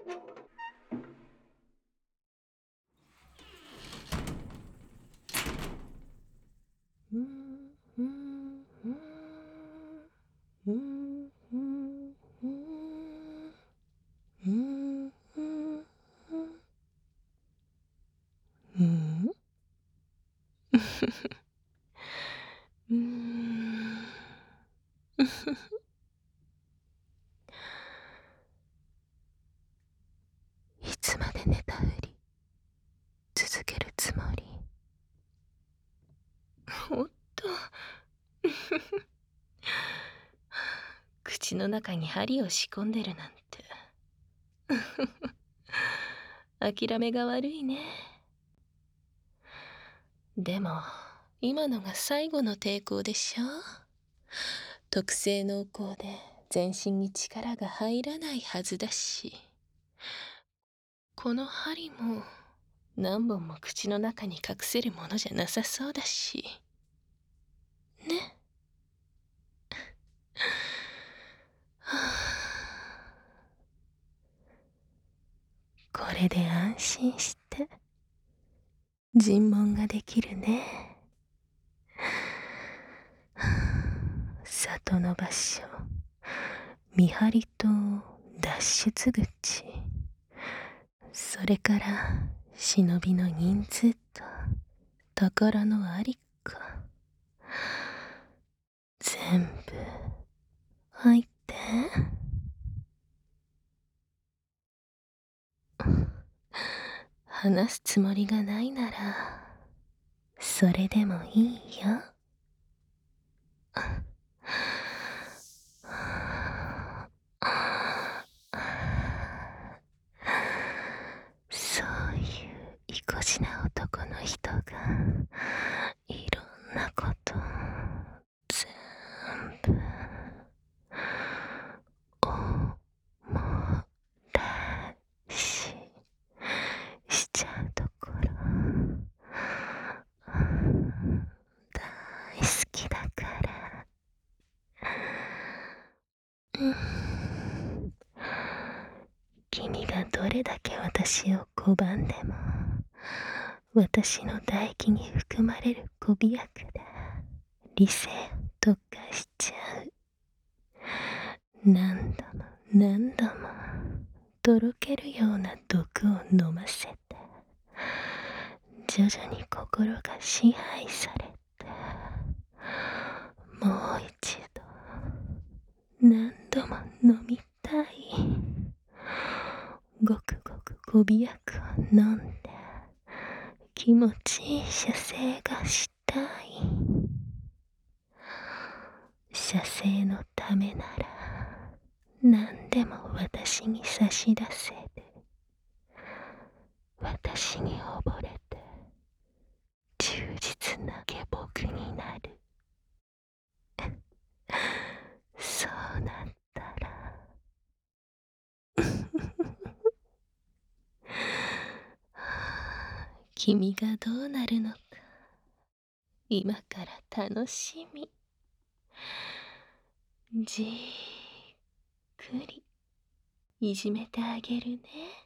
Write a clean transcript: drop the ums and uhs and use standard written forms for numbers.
いつまで寝たふり続けるつもり？おっと口の中に針を仕込んでるなんて諦めが悪いね。でも今のが最後の抵抗でしょ。特製のお香で全身に力が入らないはずだし、この針も何本も口の中に隠せるものじゃなさそうだしね。これで安心して尋問ができるね。里の場所、見張りと脱出口、それから忍びの人数と宝のありか、全部入って話すつもりがないならそれでもいいよ。そういう意固地な男の人がいろんなこと全部おらしちゃうところ大好きだから。君がどれだけ私を拒んでも私の唾液に含まれるご利益で理性を特化しちゃう。何度も何度もとろけるような毒を飲ませて徐々に心が支配されて、もう一度何度も飲みたい。ごくごくご利益を飲んで気持ちいい射精がしたい。射精のためなら何でも私に差し出せる。私に溺れて忠実な下僕になる。そうなったら君がどうなるのか今から楽しみ。じっくりいじめてあげるね。